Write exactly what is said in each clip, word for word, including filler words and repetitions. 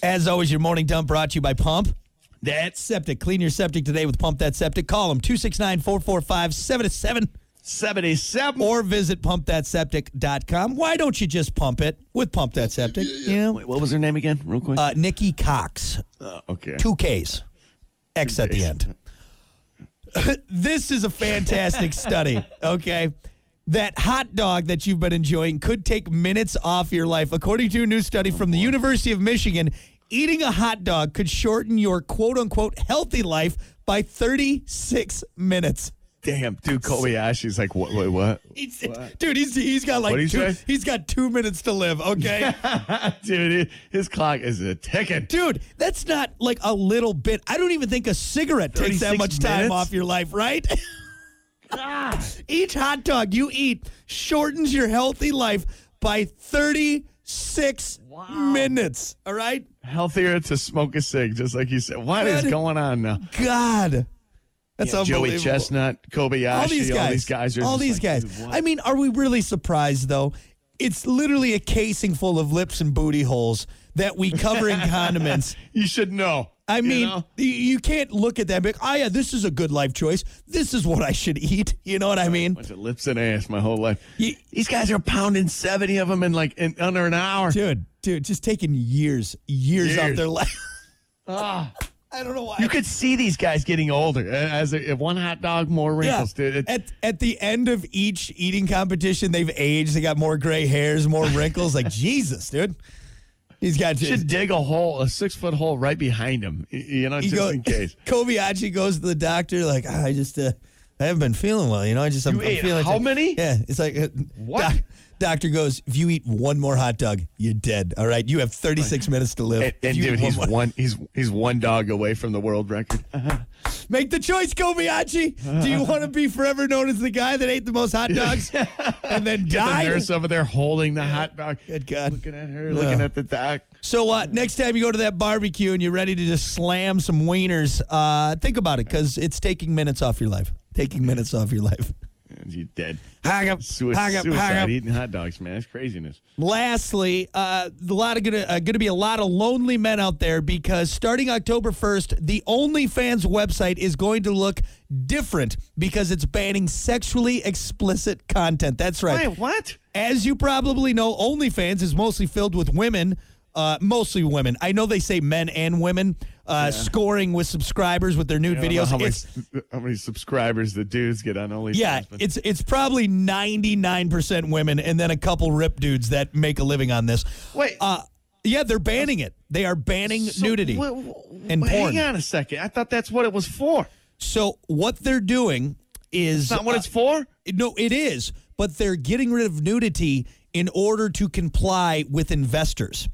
As always, your morning dump brought to you by Pump That Septic. Clean your septic today with Pump That Septic. Call them two six nine, four four five, seven seven seven seven. Or visit pump that septic dot com. Why don't you just pump it with Pump That Septic? You know? Wait, what was her name again, real quick? Uh, Nikki Cox. Uh, okay. Two Ks. X Two at the Ks. end. This is a fantastic study, okay? That hot dog that you've been enjoying could take minutes off your life. According to a new study from the University of Michigan, eating a hot dog could shorten your quote-unquote healthy life by thirty-six minutes. Damn, dude, Kobayashi's like, what, what, what? He's, dude, he's he's got like What'd he two, say? he's got two minutes to live, okay? Dude, his clock is a ticking. Dude, that's not like a little bit. I don't even think a cigarette takes that thirty-six much time minutes? off your life, right? Each hot dog you eat shortens your healthy life by thirty-six Wow. minutes, all right? Healthier to smoke a cig, just like you said. What is God. going on now? God. That's Yeah, unbelievable. Joey Chestnut, Kobayashi, all these guys. all these guys are all just these like, guys. dude, what? I mean, are we really surprised, though? It's literally a casing full of lips and booty holes that we cover in condiments. You should know. I you mean, know? you, you can't look at that and be like, oh, yeah, this is a good life choice. This is what I should eat. You know what I mean? Bunch of lips and ass my whole life. You- These guys are pounding seventy of them in like in under an hour. Dude, dude, just taking years, years, off Years. their life. Ah. I don't know why. You could see these guys getting older. As a, if one hot dog, more wrinkles, dude. It's, At at the end of each eating competition, they've aged. They got more gray hairs, more wrinkles. Like Jesus, dude. He's got you should dig a hole, a six foot hole right behind him. y- You know, he just go- in case. Kobayashi goes to the doctor like, ah, I just, uh, I haven't been feeling well. You know, I just, I'm, You I'm ate feeling. how many? Yeah, it's like, uh, What? doc- doctor goes, if you eat one more hot dog, you're dead. All right, you have thirty-six minutes to live. And, If and you dude, eat he's more- one. He's he's one dog away from the world record. Make the choice, Kobayashi. Do you want to be forever known as the guy that ate the most hot dogs and then The died? nurse over there holding the hot dog, Good God. looking at her, looking at the doc. So uh, next time you go to that barbecue and you're ready to just slam some wieners, uh, think about it because it's taking minutes off your life. Taking minutes off your life. And you dead. Hang up, Suicide, hang up, hang suicide up. eating hot dogs, man. That's craziness. Lastly, uh, a lot of gonna uh, gonna be a lot of lonely men out there because starting October first, the OnlyFans website is going to look different because it's banning sexually explicit content. That's right. Wait, what? As you probably know, OnlyFans is mostly filled with women, uh, mostly women. I know they say men and women uh, scoring with subscribers with their nude I don't know videos. How many, It's, how many subscribers the dudes get on OnlyFans? yeah, but- it's it's probably ninety-nine percent women and then a couple rip dudes that make a living on this. Wait. Uh, yeah, they're banning it. They are banning So, nudity wh- wh- and wh- porn. Hang on a second. I thought that's what it was for. So what they're doing is... Is that what uh, it's for? No, it is, but they're getting rid of nudity in order to comply with investors.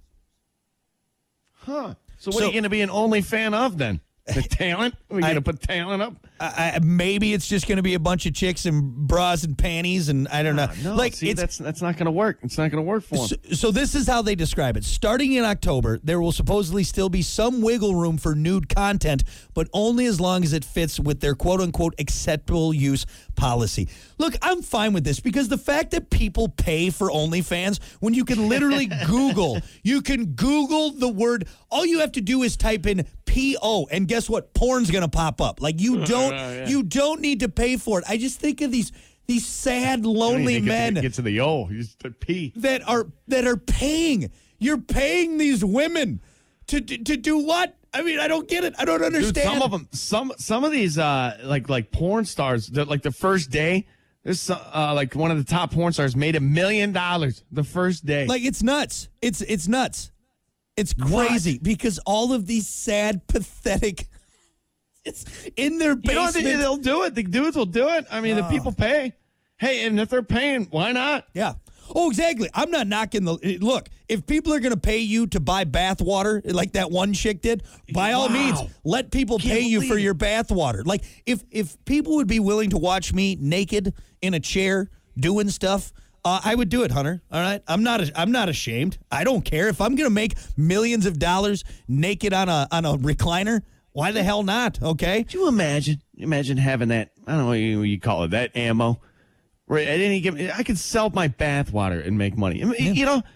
Huh. So what So- are you going to be an OnlyFan of then? The talent? Are we I- going to put talent up? I, I, maybe it's just going to be a bunch of chicks in bras and panties, and I don't know. Ah, no, like see, it's, that's that's not going to work. It's not going to work for them. so, so this is how they describe it. Starting in October, there will supposedly still be some wiggle room for nude content, but only as long as it fits with their quote-unquote acceptable use policy. Look, I'm fine with this because the fact that people pay for OnlyFans when you can literally Google, you can Google the word, all you have to do is type in P O, and guess what? Porn's going to pop up. Like, you don't, yeah. you don't need to pay for it. I just think of these, these sad, lonely Get to- men Get to the O. You just pee. that are that are paying. You're paying these women to to, to do what? I mean, I don't get it. I don't understand. Dude, some of them, some some of these, uh, like like porn stars, that like the first day, there's uh, like one of the top porn stars made a million dollars the first day. Like, it's nuts. It's it's nuts. It's crazy because all of these sad, pathetic. It's in their you know, basement. they, they'll do it. The dudes will do it. I mean, the people pay. Hey, and if they're paying, why not? Yeah. Oh, exactly. I'm not knocking the look. If people are going to pay you to buy bath water, like that one chick did, by all Wow. means, let people Can't pay you for believe your bath water. Like if if people would be willing to watch me naked in a chair doing stuff, uh, I would do it, Hunter. All right. I'm not. I'm not ashamed. I don't care if I'm going to make millions of dollars naked on a on a recliner. Why the hell not? Okay. Could you imagine? Imagine having that. I don't know what you, you call it. That ammo. Right at any given, I could sell my bath water and make money. I mean, You know,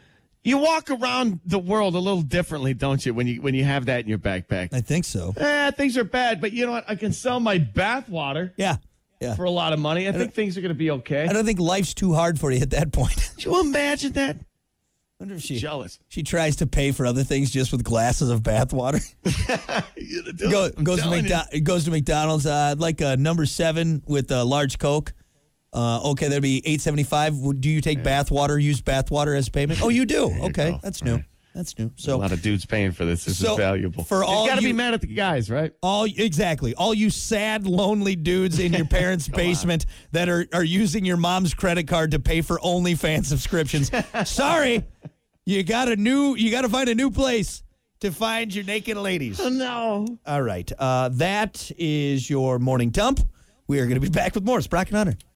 You walk around the world a little differently, don't you, when you when you have that in your backpack? I think so. Eh, things are bad, but you know what? I can sell my bath water Yeah. Yeah. for a lot of money. I think things are going to be okay. I don't think life's too hard for you at that point. Could you imagine that? I wonder if she Jealous. she tries to pay for other things just with glasses of bath water. Go, goes to McDo- goes to McDonald's. Uh, I'd like a number seven with a large Coke. Uh, okay, that'd be eight seventy five. Do you take yeah. bath water? Use bath water as payment? Oh, you do. You okay, go. That's new. Right. That's new. So a lot of dudes paying for this. This so is valuable. For all you got to you, be mad at the guys, right? All exactly. All you sad, lonely dudes in your parents' basement on. that are are using your mom's credit card to pay for OnlyFans subscriptions. Sorry, you got a new. You got to find a new place to find your naked ladies. Oh, no. All right. Uh, that is your morning dump. We are going to be back with more. It's Brock and Hunter.